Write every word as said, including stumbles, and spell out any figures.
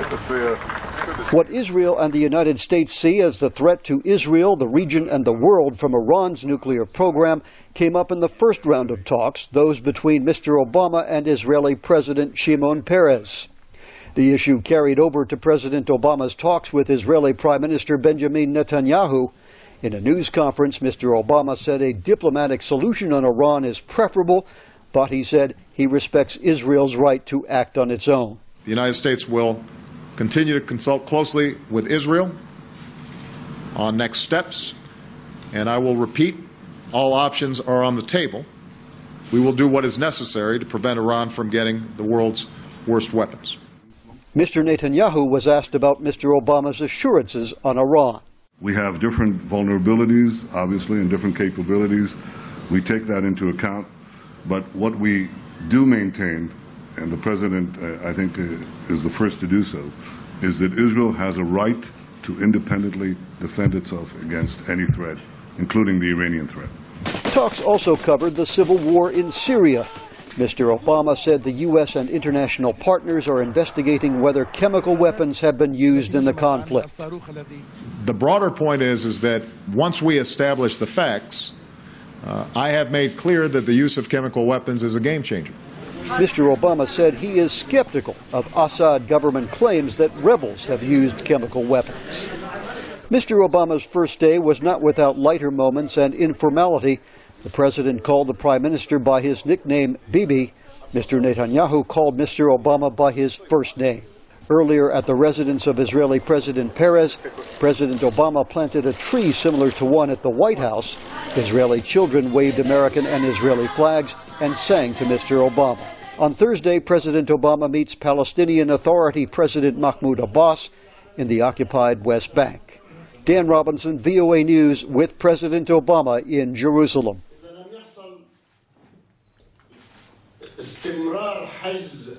What Israel and the United States see as the threat to Israel, the region, and the world from Iran's nuclear program came up in the first round of talks, those between Mister Obama and Israeli President Shimon Peres. The issue carried over to President Obama's talks with Israeli Prime Minister Benjamin Netanyahu. In a news conference, Mister Obama said a diplomatic solution on Iran is preferable, but he said he respects Israel's right to act on its own. The United States will continue to consult closely with Israel on next steps, and I will repeat, all options are on the table. We will do what is necessary to prevent Iran from getting the world's worst weapons. Mister Netanyahu was asked about Mister Obama's assurances on Iran. We have different vulnerabilities, obviously, and different capabilities. We take that into account. But what we do maintain, and the President, uh, I think, uh, is the first to do so, is that Israel has a right to independently defend itself against any threat, including the Iranian threat. Talks also covered the civil war in Syria. Mister Obama said the U S and international partners are investigating whether chemical weapons have been used in the conflict. The broader point is, is that once we establish the facts, uh, I have made clear that the use of chemical weapons is a game changer. Mister Obama said he is skeptical of Assad government claims that rebels have used chemical weapons. Mister Obama's first day was not without lighter moments and informality. The president called the prime minister by his nickname, Bibi. Mister Netanyahu called Mister Obama by his first name. Earlier at the residence of Israeli President Peres, President Obama planted a tree similar to one at the White House. Israeli children waved American and Israeli flags and sang to Mister Obama. On Thursday, President Obama meets Palestinian Authority President Mahmoud Abbas in the occupied West Bank. Dan Robinson, V O A News, with President Obama in Jerusalem.